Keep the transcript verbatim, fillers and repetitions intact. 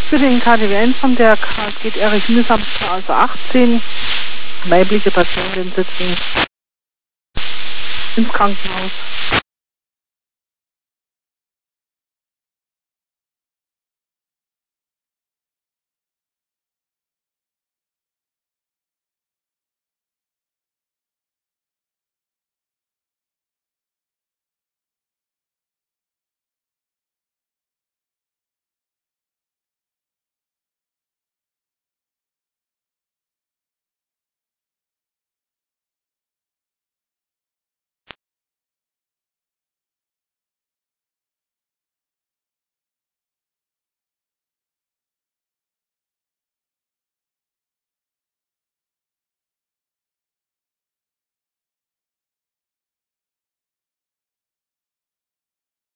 Für den K D W eins von der geht Erich Mühsam Straße achtzehn. Weibliche Patientin sitzt ins Krankenhaus.